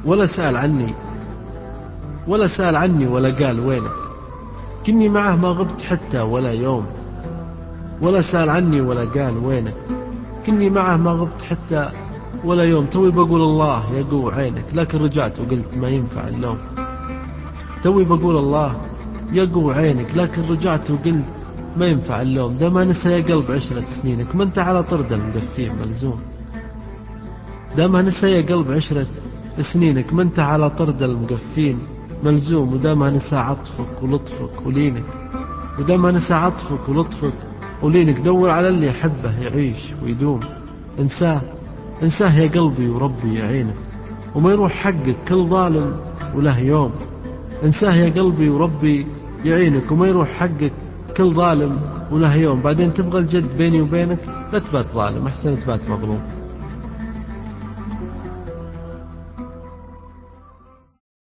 ولا سأل عني ولا قال وينك، كني معه ما غبت حتى ولا يوم. ولا سأل عني ولا قال وينك، كني معه ما غبت حتى ولا يوم. توي بقول الله يقو عينك، لكن رجعت وقلت ما ينفع اللوم. توي بقول الله يقو عينك، لكن رجعت وقلت ما ينفع اللوم. ده ما نسى يا قلب 10 سنينك، ما انت على طرد المقفيه ملزوم. ده ما نسى يا قلب 10 سنينك، ما انت على طرد المقفين ملزوم. وده ما نسى عطفك ولطفك ولينك، وده ما نسى عطفك ولطفك ولينك. دور على اللي يحبه يعيش ويدوم. انساه يا قلبي وربي يعينك، وما يروح حقك كل ظالم وله يوم. انساه يا قلبي وربي يعينك، وما يروح حقك كل ظالم وله يوم. بعدين تبغى الجد بيني وبينك، لا تبات ظالم، أحسن تبات مظلوم.